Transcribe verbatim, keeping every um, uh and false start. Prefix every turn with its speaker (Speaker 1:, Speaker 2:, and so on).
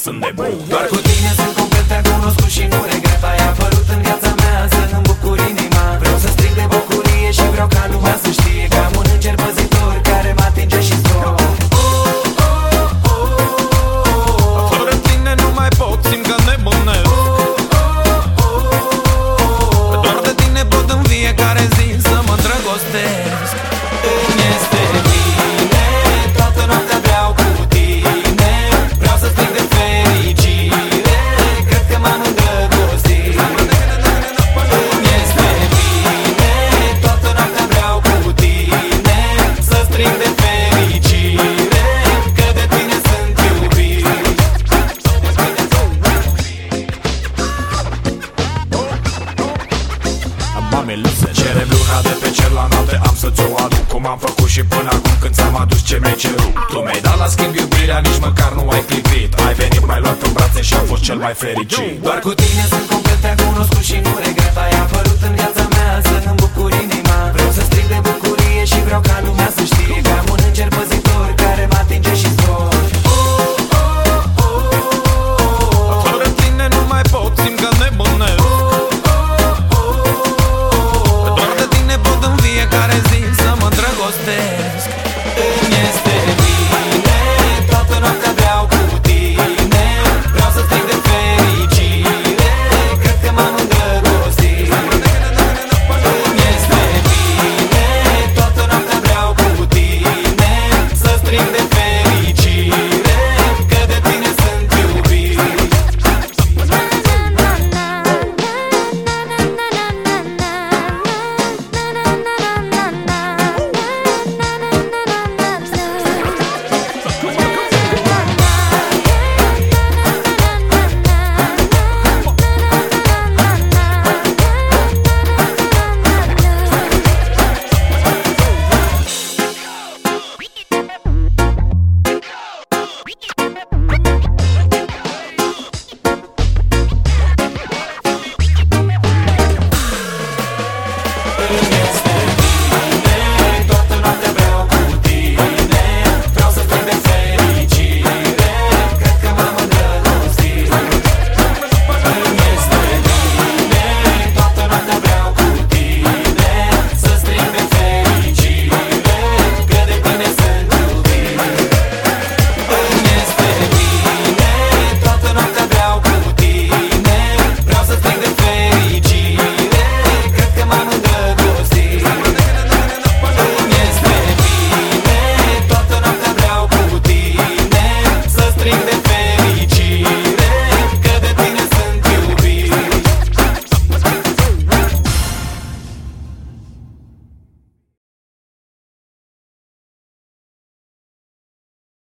Speaker 1: sunt nebun.
Speaker 2: Doar cu tine sunt complet, te-am cunoscut și nu regret. Ai apărut în viața mea să îmi bucur inima. Vreau să strig de bucurie și vreau ca lumea să știe că am un înger păzitor care mă atinge și zbor.
Speaker 1: Fără tine nu mai pot, simt că nebunesc. Doar de tine pot în fiecare zi să mă îndrăgostesc.
Speaker 2: Îmi este bine, toată noaptea vreau cu tine. Vreau să strig de fericire, cred că m-am îndrăgostit. Îmi este bine, toată noaptea vreau cu tine. Să strig de fericire, că de tine sunt iubit.
Speaker 1: Cerem luna de pe cer la noapte, am să ți-o aduc, cum am făcut și până acum când ți-am adus ce mi-ai cerut. Tu mi-ai dat la schimb iubirea, nici măcar nu ai clipit. Ai venit, m-ai luat în brațe și am fost cel mai fericit.
Speaker 2: Doar cu tine sunt complet, te-am cunoscut și nu regret. Ai apărut în viața